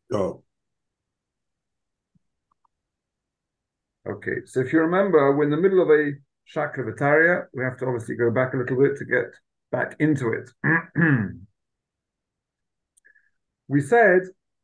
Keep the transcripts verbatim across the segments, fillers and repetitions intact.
Oh, Okay, so if you remember, we're in the middle of a Shakravataria. We have to obviously go back a little bit to get back into it. We said,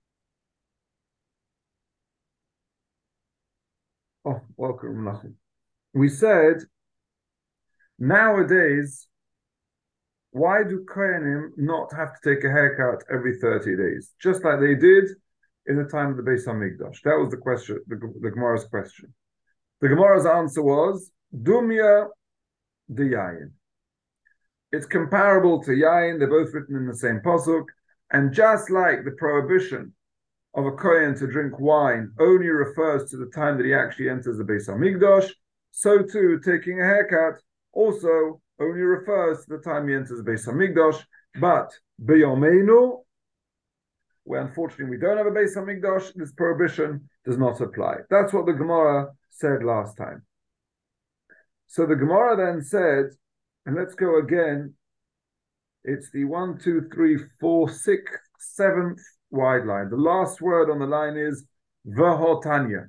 oh, welcome, Menachem. We said, nowadays, why do Kohanim not have to take a haircut every thirty days? Just like they did in the time of the Beis HaMikdash. That was the question, the, the Gemara's question. The Gemara's answer was, Dumya de Yayin. It's comparable to Yayin. They're both written in the same pasuk. And just like the prohibition of a Kohen to drink wine only refers to the time that he actually enters the Beis HaMikdash, so too taking a haircut also only refers to the time he enters the Beis HaMikdash. But B'yomeinu, where unfortunately we don't have a Beis HaMikdash, this prohibition does not apply. That's what the Gemara said last time. So the Gemara then said, and let's go again, it's the one, two, three, four, six, seventh wide line. The last word on the line is V'hotanya.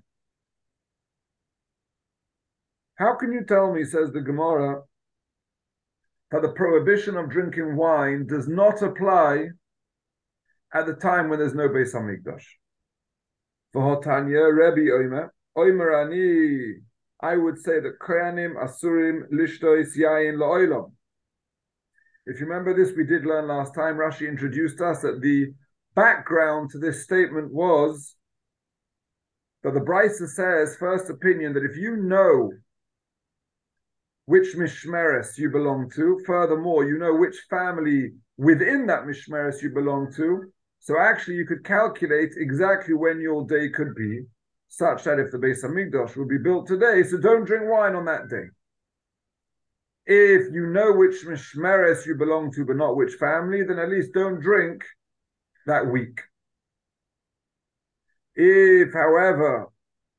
How can you tell me, says the Gemara, that the prohibition of drinking wine does not apply at the time when there's no Beis HaMikdash? V'hotanya, Rebbe Omer, Omer Ani, I would say that Koyanim Asurim Lishtois Yayin La'olam. If you remember this, we did learn last time, Rashi introduced us that the background to this statement was that the Brisa says, first opinion, that if you know which Mishmeres you belong to, furthermore, you know which family within that Mishmeres you belong to, so actually you could calculate exactly when your day could be, such that if the Beis HaMikdash will be built today, so don't drink wine on that day. If you know which mishmeres you belong to, but not which family, then at least don't drink that week. If, however,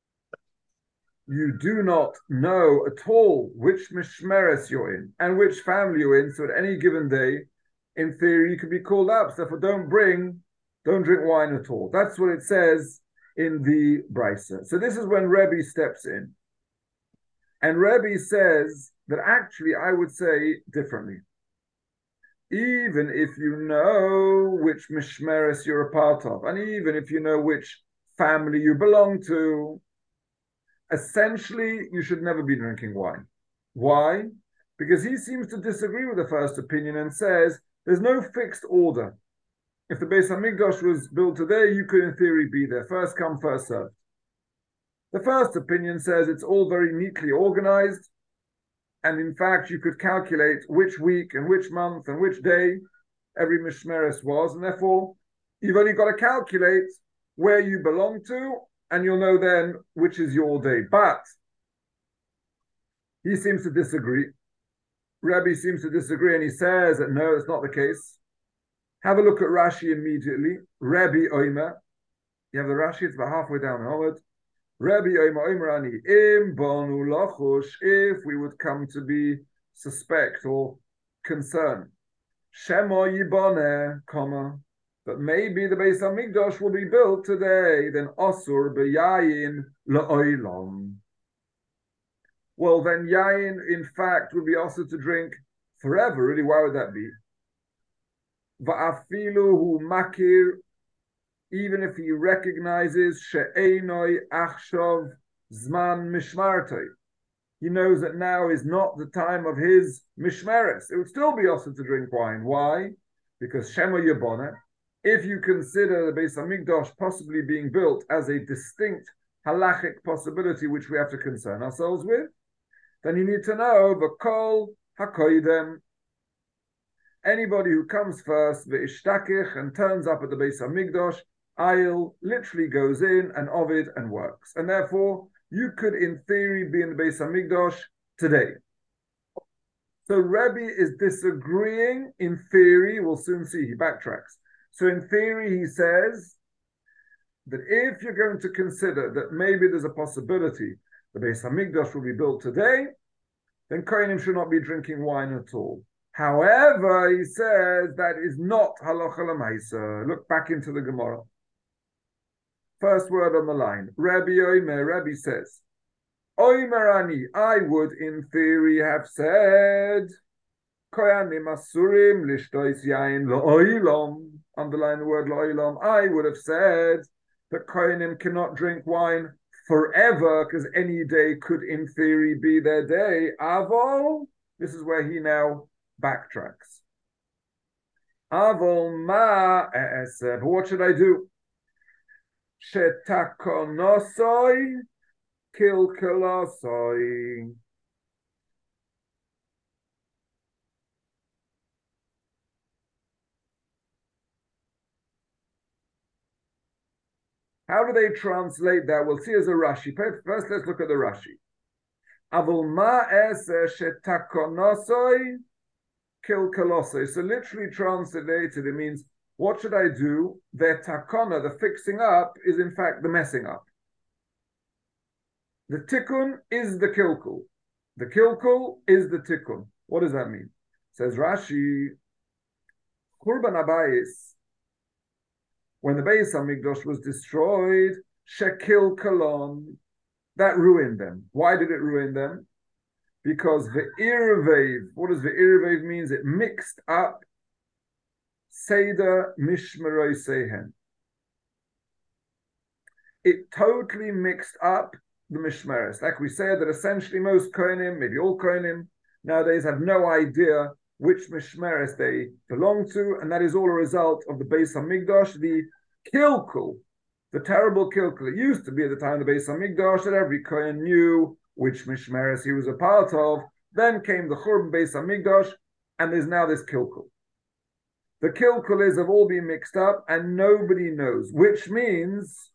you do not know at all which mishmeres you're in and which family you're in, so at any given day, in theory, you could be called up. So therefore, don't bring, don't drink wine at all. That's what it says in the Brisa. So this is when Rebbe steps in. And Rebbe says that actually I would say differently. Even if you know which mishmeres you're a part of, and even if you know which family you belong to, essentially you should never be drinking wine. Why? Because he seems to disagree with the first opinion and says there's no fixed order. If the Beis HaMikdash was built today, you could in theory be there. First come, first served. The first opinion says it's all very neatly organized, and in fact, you could calculate which week and which month and which day every mishmeres was, and therefore, you've only got to calculate where you belong to, and you'll know then which is your day. But he seems to disagree. Rabbi seems to disagree, and he says that no, it's not the case. Have a look at Rashi immediately. Rabbi Omer. You have the Rashi, it's about halfway down the Homad. Rabbi Omer Omerani, im bonu lachush, if we would come to be suspect or concerned. Shemo yiboneh, comma, but maybe the Beis HaMikdash will be built today, then osur beyayin la'olam. Well, then yayin, in fact, would be also to drink forever. Really, why would that be? Va'afilu hu makir, even if he recognizes she'enoi achshov zman mishmartoi, he knows that now is not the time of his mishmeres. It would still be also to drink wine. Why? Because shema yabona, if you consider the Beis HaMikdash possibly being built as a distinct halachic possibility which we have to concern ourselves with, then you need to know v'kol hakoidem. Anybody who comes first, ve'ishtakich, and turns up at the Beis HaMikdash, Ayil literally goes in and Ovid and works. And therefore, you could in theory be in the Beis HaMikdash today. So Rebbe is disagreeing in theory. We'll soon see, he backtracks. So in theory, he says that if you're going to consider that maybe there's a possibility the Beis HaMikdash will be built today, then Kohanim should not be drinking wine at all. However, he says that is not halacha l'maisa. Look back into the Gemara. First word on the line. Rabbi Omer, Rabbi says, Oimerani, I would in theory have said, Koyanim Asurim Lishtois Yain Lo'oilom, underline the word Lo'oilom, I would have said that Koyanim cannot drink wine forever, because any day could in theory be their day. Avol, this is where he now backtracks. Avol ma eseh, but what should I do? Shetakonosoi kilkolosoi. How do they translate that? We'll see as a Rashi. First, let's look at the Rashi. Avol ma eseh shetakonosoi kilkolosoi. So literally translated, it means, what should I do? Their takona, the fixing up, is in fact the messing up. The tikkun is the kilkul. The kilkul is the tikkun. What does that mean? Says Rashi, Churban Abayis, when the Beis Hamikdash was destroyed, shekil kalon, that ruined them. Why did it ruin them? Because the irvev, what does the irvev means? It mixed up Seder Mishmeroi Sehen. It totally mixed up the Mishmeres. Like we said, that essentially most Kohanim, maybe all Kohanim, nowadays have no idea which Mishmeres they belong to, and that is all a result of the Beis Hamikdash, the Kilkul, the terrible Kilkul. It used to be at the time of the Beis Hamikdash that every Kohen knew which Mishmeres he was a part of. Then came the Churban Beis Hamikdash, and there's now this Kilkul. The kilkulis have all been mixed up and nobody knows, which means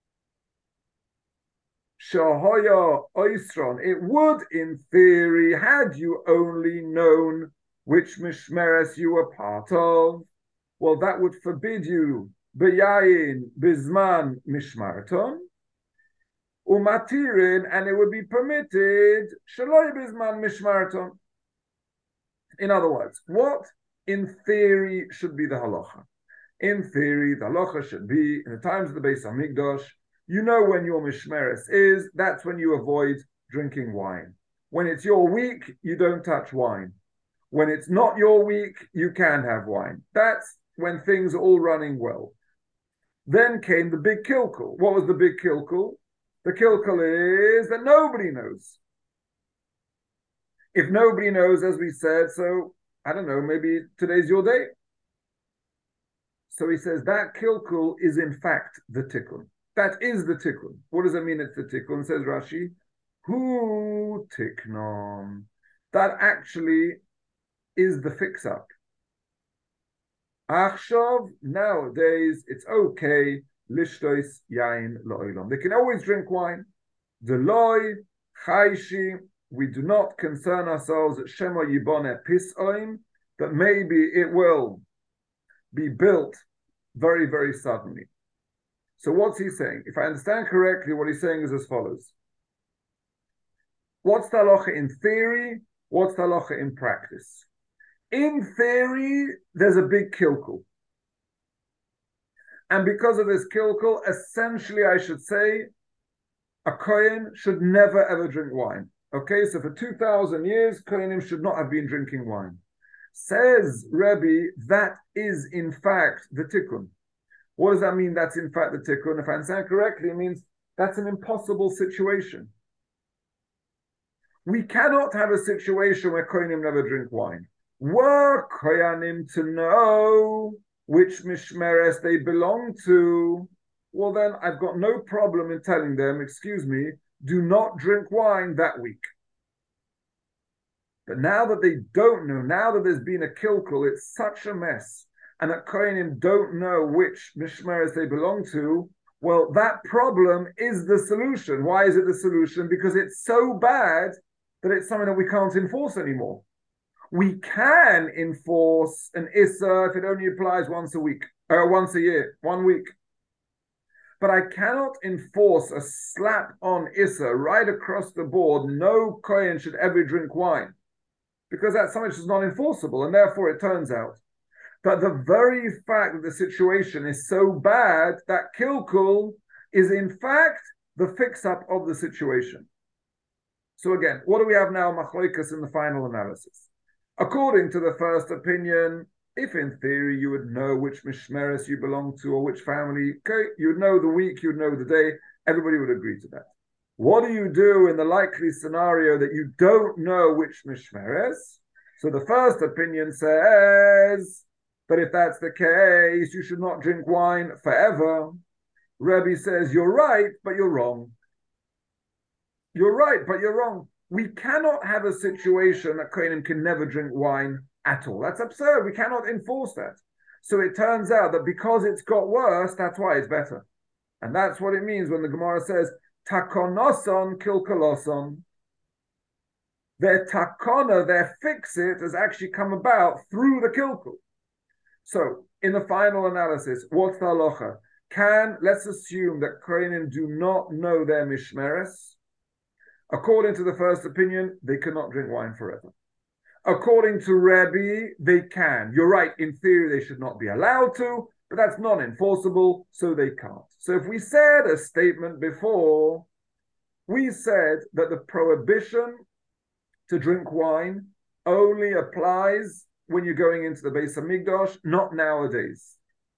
Shahoya Oisron, it would in theory, had you only known which Mishmeres you were part of, well, that would forbid you Beyayin Bizman Mishmarton, Umatirin, and it would be permitted Shaloi Bizman Mishmarton. In other words, what in theory should be the halacha? In theory, the halacha should be, in the times of the Beis Hamikdash, you know when your mishmeres is, that's when you avoid drinking wine. When it's your week, you don't touch wine. When it's not your week, you can have wine. That's when things are all running well. Then came the big kilkul. What was the big kilkul? The kilkul is that nobody knows. If nobody knows, as we said, so I don't know, maybe today's your day. So he says that kilkul is in fact the tikkun. That is the tikkun. What does it mean it's the tikkun? Says Rashi, Hu tiknon. That actually is the fix-up. Achshav, nowadays, it's okay, lishtois yain lo'olam. They can always drink wine. Deloi, chayshi, we do not concern ourselves at Shema Yibone Pisoim, that maybe it will be built very, very suddenly. So what's he saying? If I understand correctly, what he's saying is as follows. What's the halacha in theory? What's the halacha in practice? In theory, there's a big kilkul. And because of this kilkul, essentially I should say, a kohen should never ever drink wine. Okay, so for two thousand years, kohenim should not have been drinking wine. Says Rebbe, that is in fact the tikkun. What does that mean, that's in fact the tikkun? If I understand correctly, it means that's an impossible situation. We cannot have a situation where kohenim never drink wine. Were kohanim to know which mishmeres they belong to, well then I've got no problem in telling them, excuse me, do not drink wine that week. But now that they don't know, now that there's been a kilkul, it's such a mess, and that kohanim don't know which mishmeres they belong to, well, that problem is the solution. Why is it the solution? Because it's so bad that it's something that we can't enforce anymore. We can enforce an issa if it only applies once a week, or once a year, one week. But I cannot enforce a slap-on issa right across the board. No kohen should ever drink wine, because that's something which is not enforceable, and therefore it turns out that the very fact that the situation is so bad that kilkul is in fact the fix-up of the situation. So again, what do we have now, machloikas, in the final analysis? According to the first opinion, if in theory you would know which mishmeres you belong to or which family, okay, you would know the week, you would know the day, everybody would agree to that. What do you do in the likely scenario that you don't know which mishmeres? So the first opinion says, but if that's the case, you should not drink wine forever. Rebbe says, you're right, but you're wrong. You're right, but you're wrong. We cannot have a situation that Kohanim can never drink wine at all. That's absurd. We cannot enforce that. So it turns out that because it's got worse, that's why it's better. And that's what it means when the Gemara says, takonoson kilkaloson. Their takona, their fix-it, has actually come about through the kilkul. So, in the final analysis, what's the halacha? Can, let's assume that Kohanim do not know their mishmeres. According to the first opinion, they cannot drink wine forever. According to Rebbe, they can. You're right, in theory they should not be allowed to, but that's non-enforceable, so they can't. So if we said a statement before, we said that the prohibition to drink wine only applies when you're going into the Beis Hamikdash, not nowadays.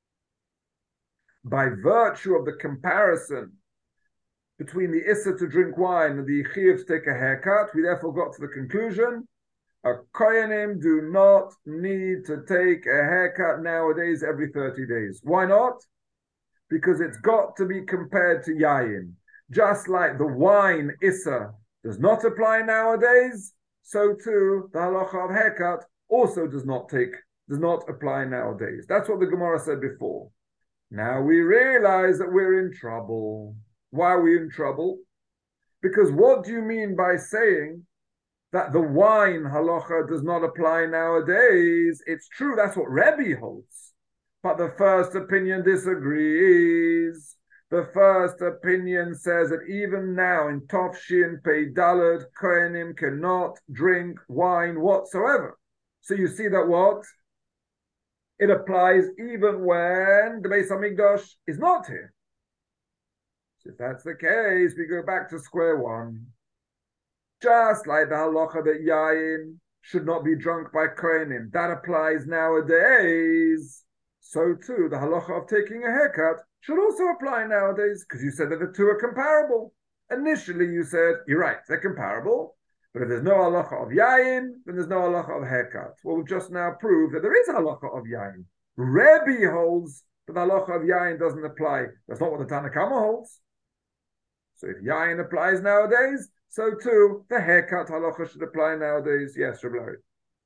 By virtue of the comparison between the Issa to drink wine and the Chiyuv to take a haircut, we therefore got to the conclusion, a Kohanim do not need to take a haircut nowadays every thirty days. Why not? Because it's got to be compared to Yayin. Just like the wine Issa does not apply nowadays, so too the halacha of haircut also does not take, does not apply nowadays. That's what the Gemara said before. Now we realize that we're in trouble. Why are we in trouble? Because what do you mean by saying that the wine halacha does not apply nowadays? It's true, that's what Rebbe holds. But the first opinion disagrees. The first opinion says that even now in Tov Shin Pei Daled, Kohanim cannot drink wine whatsoever. So you see that what? It applies even when the Beis Hamikdash is not here. So if that's the case, we go back to square one. Just like the halacha that Yayin should not be drunk by Kohanim, that applies nowadays. So too, the halacha of taking a haircut should also apply nowadays, because you said that the two are comparable. Initially you said, you're right, they're comparable, but if there's no halacha of Yayin, then there's no halacha of haircut. Well, we've just now proved that there is a halacha of Yayin. Rebbe holds that the halacha of Yayin doesn't apply. That's not what the Tanna Kama holds. So if Yayin applies nowadays, so too the haircut halacha should apply nowadays. Yes, Rabbi Larry.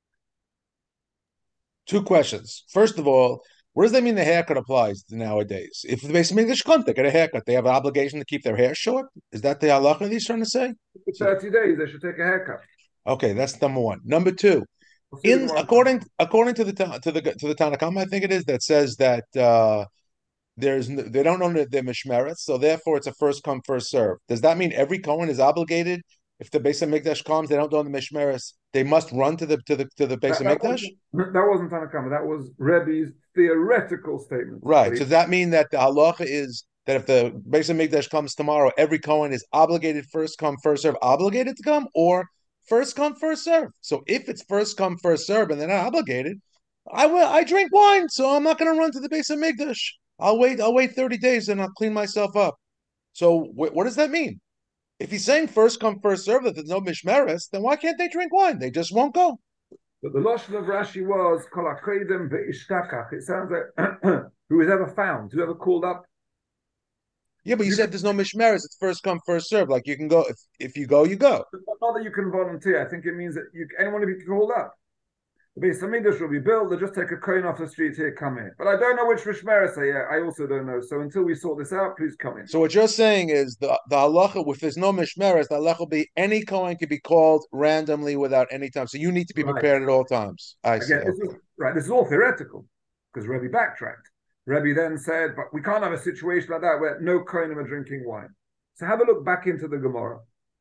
Two questions. First of all, what does that mean the haircut applies nowadays? If the Beis Hamikdash can't get a haircut, they have an obligation to keep their hair short? Is that the halacha that he's trying to say? For thirty days, they should take a haircut. Okay, that's number one. Number two, in according according to the to the to the Tanna Kama, I think it is, that says that uh, there's they don't own their mishmeretz, so therefore it's a first come first serve. Does that mean every Kohen is obligated? If the Beis Hamikdash comes, they don't own the mishmeretz, they must run to the to the to the Beis Hamikdash? That, that wasn't Tanna Kama. That was Rebbe's theoretical statement. Right. So does that mean that the halacha is that if the Beis Hamikdash comes tomorrow, every Kohen is obligated first come first serve, obligated to come, or first come first serve? So if it's first come first serve and they're not obligated, I will. I drink wine, so I'm not going to run to the Beis Hamikdash. I'll wait. I'll wait thirty days and I'll clean myself up. So wh- what does that mean? If he's saying first come first serve that there's no mishmeres, then why can't they drink wine? They just won't go. But the lashon of Rashi was kol hakodim ve'ishtakach. It sounds like who is ever found, who ever called up. Yeah, but you, you said can, there's no mishmeres. It's first come first serve. Like you can go if, if you go, you go. Not that you can volunteer. I think it means that you, anyone of you can call up. The Beis Hamikdash will be built. They'll just take a coin off the street here, come in. But I don't know which mishmeres are yet. I also don't know. So until we sort this out, please come in. So what you're saying is the the halacha, if there's no mishmeres, the halacha will be any coin can be called randomly without any time. So you need to be right. prepared at all times. I Again, see. This is, right, this is all theoretical because Rebbe backtracked. Rebbe then said, but we can't have a situation like that where no kohanim are drinking wine. So have a look back into the Gemara.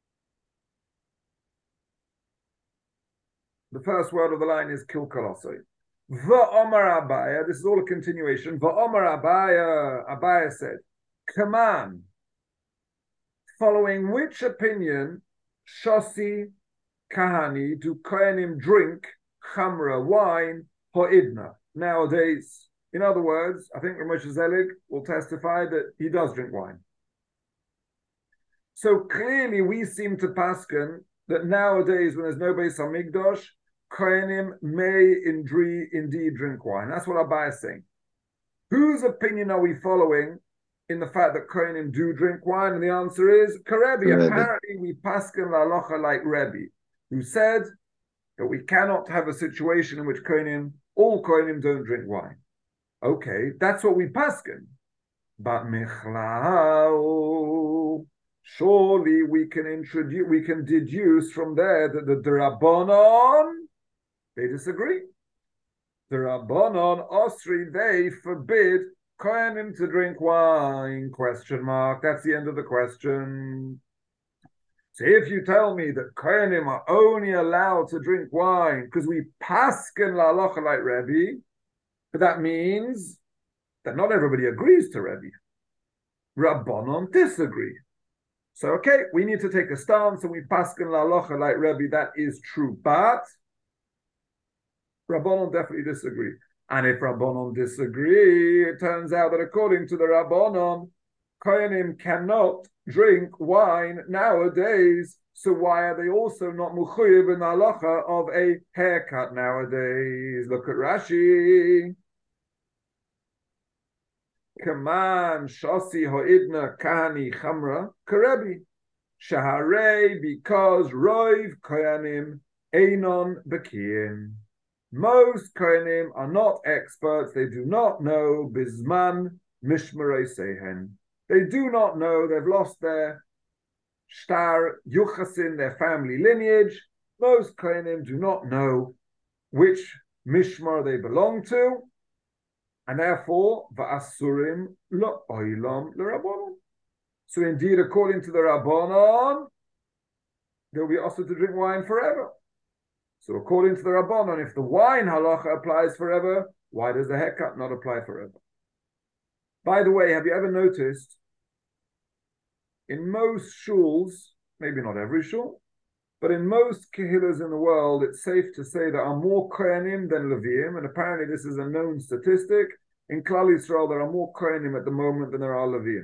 The first word of the line is kilkalosoi. Va'omar Abaya, this is all a continuation. Va'omar Abaya, Abaya said, come on, following which opinion, Shosi Kahani, do Kohanim drink Chamra wine, Ho'idna, nowadays? In other words, I think Rav Moshe Zelig will testify that he does drink wine. So clearly we seem to paskin that nowadays when there's no Beis HaMikdash, Kohanim may indeed, indeed drink wine. That's what Abba is saying. Whose opinion are we following in the fact that Kohanim do drink wine? And the answer is Karebi. Apparently we paskin la'alocha like Rebbe, who said that we cannot have a situation in which Kohanim, all Kohanim don't drink wine. Okay, that's what we paskin. But Michlao, surely we can introduce, we can deduce from there that the Drabonon, they disagree. The Rabbanon Osri, they forbid Kohanim to drink wine, question mark. That's the end of the question. So if you tell me that Kohanim are only allowed to drink wine because we paskin la'alocha like Rebbe, but that means that not everybody agrees to Rebbe. Rabbanon disagree. So okay, we need to take a stance and we paskin la'alocha like Rebbe, that is true, but Rabbanon definitely disagree. And if Rabbanon disagree, it turns out that according to the Rabbanon, Kohanim cannot drink wine nowadays. So why are they also not mechuyev in the halacha of a haircut nowadays? Look at Rashi. Kaman Shosi Ho'idna Kahani Chamra Karebi. Shaharei, because Roiv Kohanim Einon Bekiyin. Most Kohanim are not experts. They do not know Bizman Mishmarei Sehen. They do not know. They've lost their Shtar Yuchasin, their family lineage. Most Kohanim do not know which Mishmar they belong to. And therefore, Va'asurim lo oilam l'Rabbanon. So indeed, according to the Rabbanon, they'll be also to drink wine forever. So according to the Rabbanon, if the wine halacha applies forever, why does the haircut not apply forever? By the way, have you ever noticed, in most shuls, maybe not every shul, but in most kehillas in the world, it's safe to say there are more Kohanim than Leviim, and apparently this is a known statistic. In Klal Yisrael, there are more Kohanim at the moment than there are Leviim.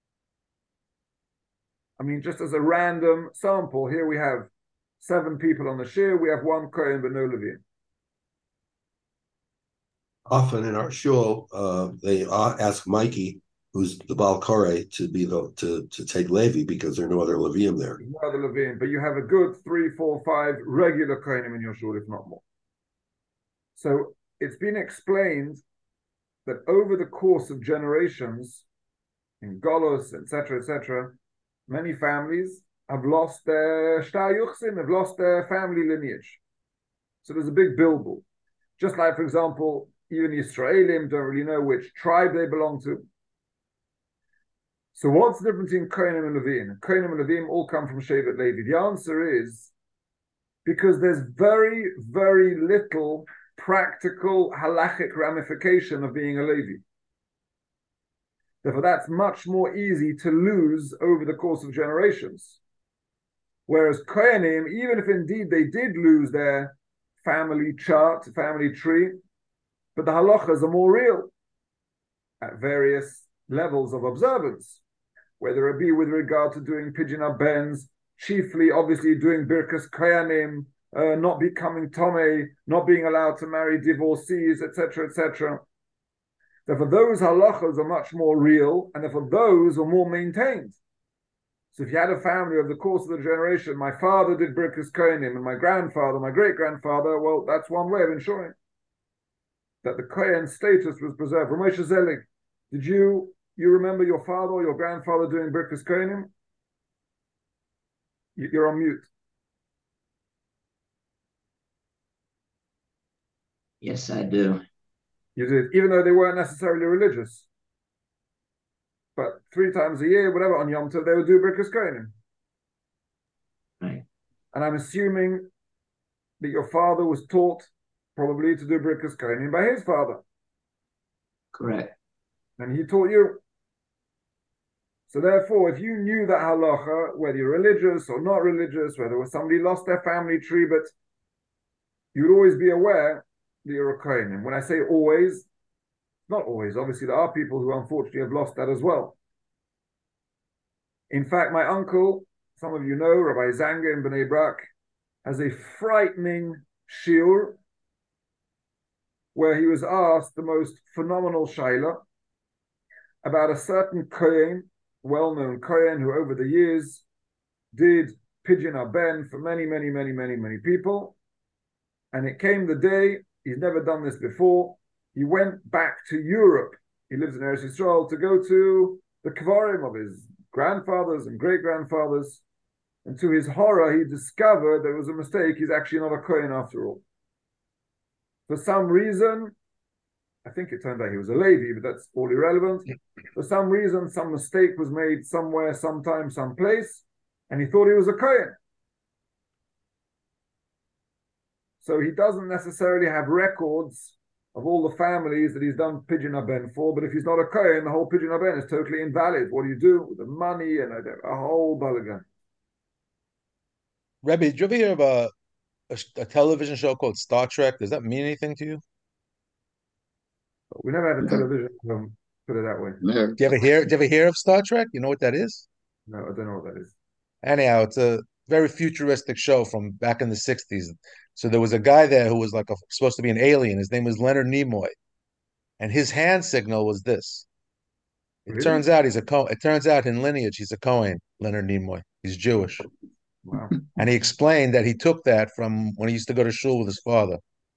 I mean, just as a random sample, here we have seven people on the shir, we have one Kohen but no Leviim. Often in our shul, uh, they ask Mikey, who's the Baal Koreh, to be the to, to take Levi because there are no other Leviim there. No other Leviim, but you have a good three, four, five regular Kohanim in your shul, if not more. So it's been explained that over the course of generations, in Golos, et cetera, et cetera, many families have lost their Shtar Yuchsin, have lost their family lineage. So there's a big bilbul. Just like, for example, even Yisraelim don't really know which tribe they belong to. So what's the difference between Kohanim and Leviim? Kohanim and Leviim all come from Shevet Levi. The answer is because there's very, very little practical halachic ramification of being a Levi. Therefore, that's much more easy to lose over the course of generations. Whereas Kohanim, even if indeed they did lose their family chart, family tree, but the halachas are more real at various levels of observance, whether it be with regard to doing pidyon abens, chiefly obviously doing birkas Kohanim, uh, not becoming tomei, not being allowed to marry divorcees, et cetera, et cetera. Therefore, those halachas are much more real, and therefore those are more maintained. So if you had a family over the course of the generation, my father did birkas Kohanim, and my grandfather, my great-grandfather, well, that's one way of ensuring that the Kohen status was preserved. Rav Moshe Zelig, did you you remember your father or your grandfather doing birkas Kohanim? You're on mute. Yes, I do. You did, even though they weren't necessarily religious. But three times a year, whatever, on Yom Tov, they would do birkas Kohanim. Right. And I'm assuming that your father was taught probably to do birkas Kohanim by his father. Correct. And he taught you. So therefore, if you knew that halacha, whether you're religious or not religious, whether somebody lost their family tree, but you would always be aware that you're a Kohen. And when I say always, not always, obviously there are people who unfortunately have lost that as well. In fact, my uncle, some of you know, Rabbi Zanga in Bnei Brak, has a frightening shiur where he was asked the most phenomenal shaila about a certain Kohen, well-known Kohen, who over the years did Pidyon Haben for many, many, many, many, many people. And it came the day, he's never done this before, he went back to Europe. He lives in Eretz Yisrael, to go to the Kvarim of his grandfathers and great-grandfathers. And to his horror, he discovered there was a mistake. He's actually not a Kohen after all. For some reason, I think it turned out he was a Levi, but that's all irrelevant. For some reason, some mistake was made somewhere, sometime, someplace, and he thought he was a Kohen. So he doesn't necessarily have records of all the families that he's done Pidyon Haben for, but if he's not a Kohen, the whole Pidyon Haben is totally invalid. What do you do with the money and a, a whole balagan? Rebbe, did you ever hear of a, a, a television show called Star Trek? Does that mean anything to you? We never had a television, um, put it that way. No. Do you ever hear? Do you ever hear of Star Trek? You know what that is? No, I don't know what that is. Anyhow, it's a very futuristic show from back in the sixties. So there was a guy there who was like a, supposed to be an alien. His name was Leonard Nimoy, and his hand signal was this. It Really? turns out he's a Co- It turns out in lineage he's a Cohen. Leonard Nimoy. He's Jewish, Wow. and he explained that he took that from when he used to go to shul with his father.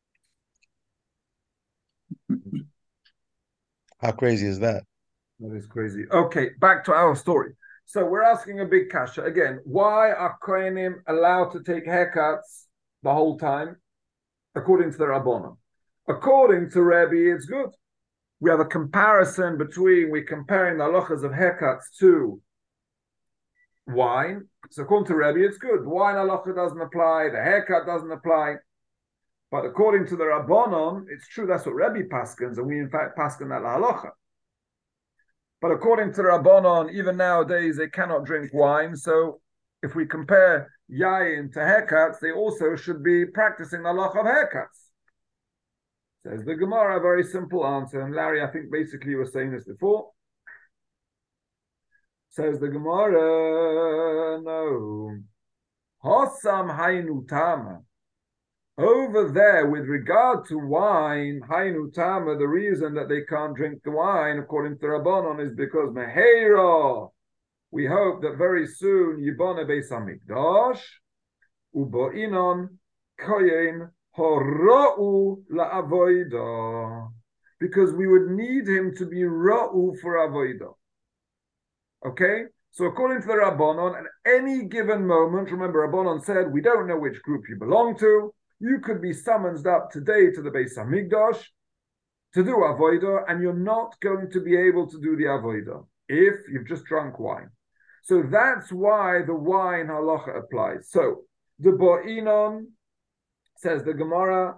How crazy is that? That is crazy. Okay, back to our story. So we're asking a big kasha again. Why are Kohanim allowed to take haircuts the whole time, according to the Rabbanon? According to Rebbe, it's good. We have a comparison between, we're comparing the halachas of haircuts to wine. So according to Rebbe, it's good. The wine halacha doesn't apply, the haircut doesn't apply. But according to the Rabbanon, it's true, that's what Rebbe paskins, and we in fact paskin that halacha. But according to the Rabbanon, even nowadays, they cannot drink wine. So if we compare yayin to haircuts, they also should be practicing the halacha of haircuts. Says the Gemara, a very simple answer. And Larry, I think basically you were saying this before. Says the Gemara, no. Hosam hainu tama. Over there, with regard to wine, hainu tama, the reason that they can't drink the wine, according to Rabbanon, is because meheira. We hope that very soon yibone beis hamikdash ubo'inon koyin hora'u la'avoida, because we would need him to be ra'u for avoida. Okay? So according to the Rabbanon, at any given moment, remember Rabbanon said, we don't know which group you belong to, you could be summoned up today to the Beis Hamikdash to do avoida, and you're not going to be able to do the avoida if you've just drunk wine. So that's why the wine halacha applies. So the Bo'inon, says the Gemara,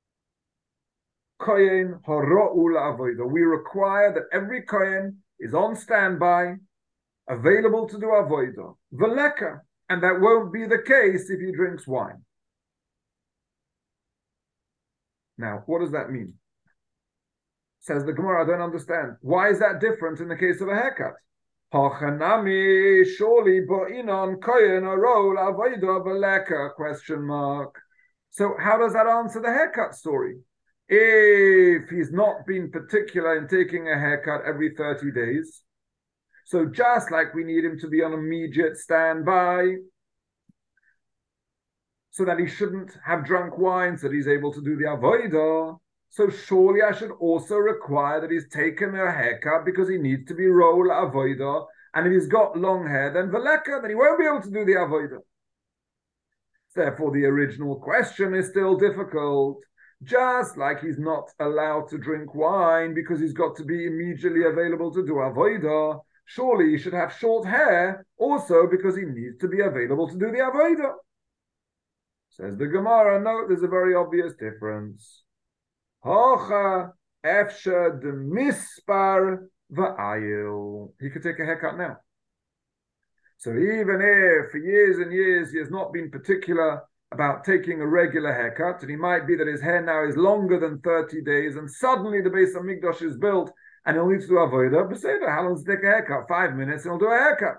Kohen hara'u la'avoida. We require that every Kohen is on standby, available to do avoida, veleka, and that won't be the case if he drinks wine. Now, what does that mean? Says the Gemara, I don't understand. Why is that different in the case of a haircut? Hachanami, surely bo'inon kohen hara'u la'avoida veleka, question mark. So how does that answer the haircut story? If he's not been particular in taking a haircut every thirty days, so just like we need him to be on immediate standby, so that he shouldn't have drunk wine, so that he's able to do the avodah, so surely I should also require that he's taken a haircut because he needs to be roll avodah, and if he's got long hair, then veleka, then he won't be able to do the avodah. Therefore, the original question is still difficult. Just like he's not allowed to drink wine because he's got to be immediately available to do avodah, surely he should have short hair also because he needs to be available to do the avodah. Says the Gemara, no, there's a very obvious difference. Hocha efsha de mispar va'ayil. He could take a haircut now. So even if for years and years he has not been particular about taking a regular haircut, and he might be that his hair now is longer than thirty days, and suddenly the Beis Hamikdash is built, and he'll need to do avodah, but say, how long does it take a haircut? Five minutes, and he'll do a haircut.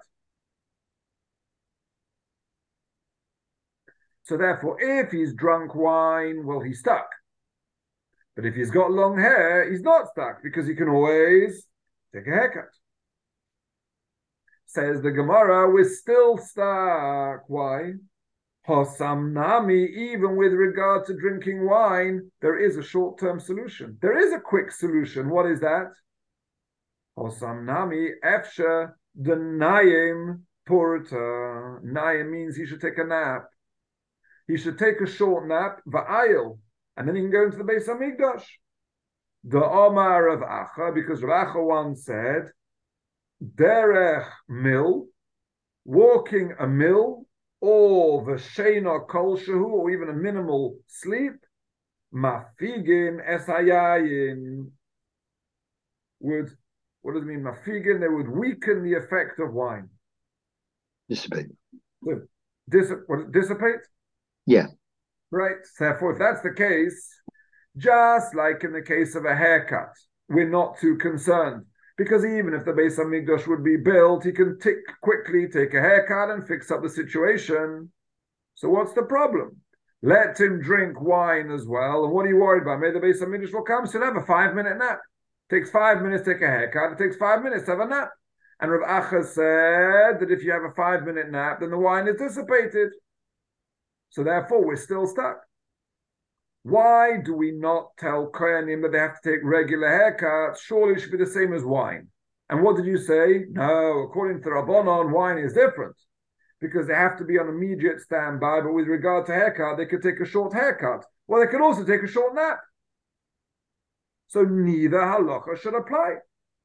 So therefore, if he's drunk wine, well, he's stuck. But if he's got long hair, he's not stuck, because he can always take a haircut. Says the Gemara, we're still stuck. Why? Hosam Nami, even with regard to drinking wine, there is a short-term solution. There is a quick solution. What is that? Hosam Nami, Efsha, the Naim Purta. Naim means he should take a nap. He should take a short nap, va'ayil, and then he can go into the Beis Hamikdash. The Omar of Acha, because Rav Acha once said, derech mil, walking a mil, or v'sheina kol shehu, or even a minimal sleep, mafigin esayayin, would, what does it mean, mafigin? They would weaken the effect of wine. Dissipate. Dis, what, dissipate? Yeah. Right. Therefore, if that's the case, just like in the case of a haircut, we're not too concerned. Because even if the Beis Hamikdash would be built, he can tick quickly, take a haircut and fix up the situation. So what's the problem? Let him drink wine as well. And what are you worried about? Maybe the Beis Hamikdash will come, so he'll have a five-minute nap. Takes five minutes to take a haircut. It takes five minutes to have a nap. And Rav Acha said that if you have a five-minute nap, then the wine is dissipated. So therefore, we're still stuck. Why do we not tell Kohanim that they have to take regular haircuts? Surely it should be the same as wine. And what did you say? No, according to Rabbanon, wine is different. Because they have to be on immediate standby, but with regard to haircut, they could take a short haircut. Well, they could also take a short nap. So neither halacha should apply.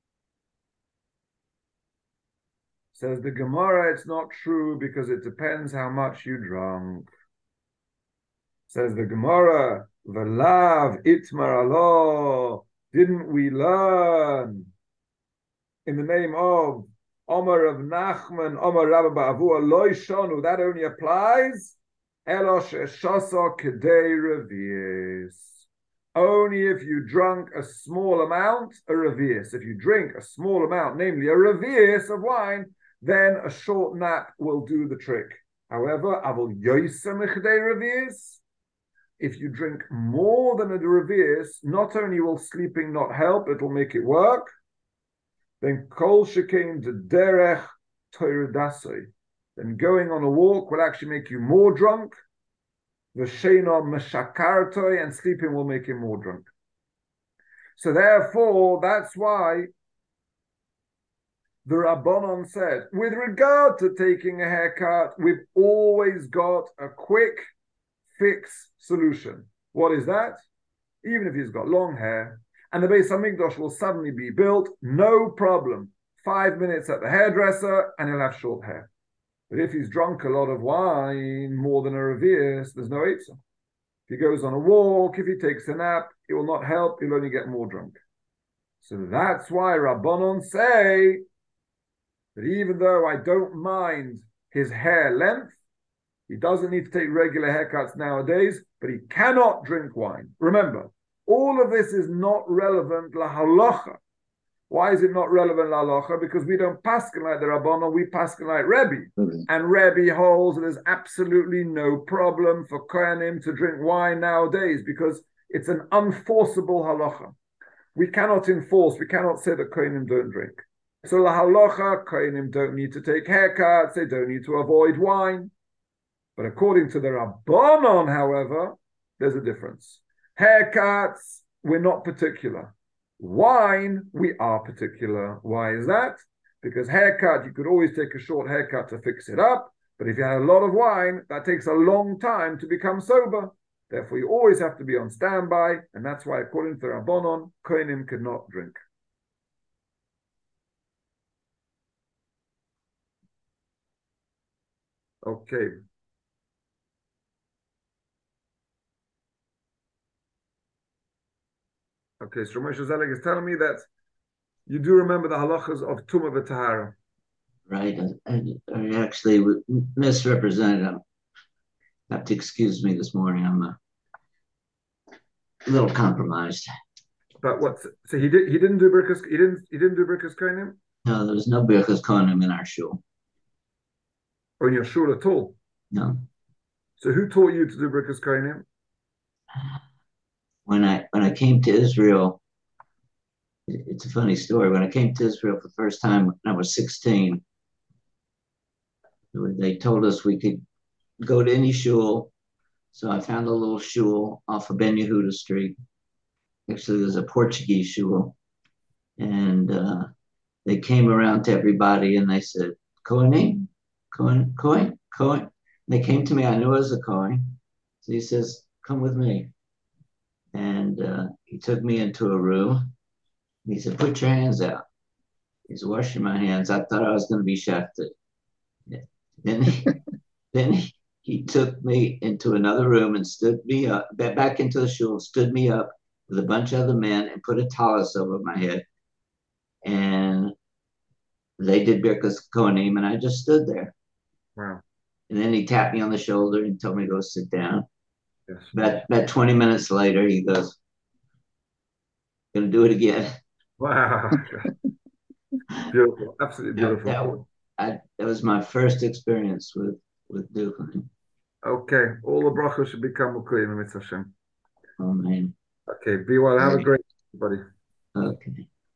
Says the Gemara, it's not true because it depends how much you drank. Says the Gemara, V'lav itmar alo, didn't we learn in the name of Omar of Nachman, Omar Rabba Ba'avua, Loi Shonu, that only applies, Elo she'shasa kedei revius. Only if you drunk a small amount, a revius. If you drink a small amount, namely a revius of wine, then a short nap will do the trick. However, avol yoysa mechdei revius, if you drink more than a revius, not only will sleeping not help, it will make it work. Then kol shekein de derech toirdasoi. Then going on a walk will actually make you more drunk. V'sheina meshakartoi, and sleeping will make you more drunk. So therefore, that's why the Rabbanon said, with regard to taking a haircut, we've always got a quick fix solution. What is that? Even if he's got long hair and the Beis Hamikdash will suddenly be built, no problem. Five minutes at the hairdresser and he'll have short hair. But if he's drunk a lot of wine, more than a revius, there's no eitzah. If he goes on a walk, if he takes a nap, it will not help, he'll only get more drunk. So that's why Rabbanon say that even though I don't mind his hair length, he doesn't need to take regular haircuts nowadays, but he cannot drink wine. Remember, all of this is not relevant la halacha. Why is it not relevant la halacha? Because we don't paskin like the Rabbanon, we paskin like Rebbe. Mm-hmm. And Rebbe holds that there's absolutely no problem for Kohanim to drink wine nowadays because it's an unforceable halacha. We cannot enforce, we cannot say that Kohanim don't drink. So la halacha, Kohanim don't need to take haircuts, they don't need to avoid wine. But according to the Rabbanon, however, there's a difference. Haircuts, we're not particular. Wine, we are particular. Why is that? Because haircut, you could always take a short haircut to fix it up. But if you had a lot of wine, that takes a long time to become sober. Therefore, you always have to be on standby. And that's why, according to the Rabbanon, Kohanim cannot drink. Okay. Okay, so Moshe Zelig is telling me that you do remember the halachas of Tumah v'Tahara. right? I, I actually misrepresented. I have to excuse me this morning. I'm a little compromised. But what? So he did. He didn't do Birkus. He didn't. He didn't do Birkus Kohanim. No, there was no Birchas Kohanim in our shul. Or in your shul at all. No. So who taught you to do Birkus Kohanim? When I when I came to Israel, it's a funny story. When I came to Israel for the first time when I was sixteen, they told us we could go to any shul. So I found a little shul off of Ben Yehuda Street. Actually, there's a Portuguese shul. And uh, they came around to everybody and they said, Kohanim, Kohen, Kohen, Kohen. They came to me. I knew I was a Kohen. So he says, come with me. And uh, he took me into a room. He said, put your hands out. He's washing my hands. I thought I was going to be shafted. Then he, then he, he took me into another room and stood me up, back into the shul, stood me up with a bunch of other men and put a tallis over my head. And they did Birkas Kohanim, and I just stood there. Wow. And then he tapped me on the shoulder and told me to go sit down. Yes. About, about twenty minutes later, he goes, gonna do it again. Wow. Beautiful. Absolutely beautiful. That, that, that was my first experience with, with Dukeling. Okay. All the brachos should become Mukayim Mitzvah Hashem. Oh, man. Okay. Be well. Have a great day, buddy. Okay.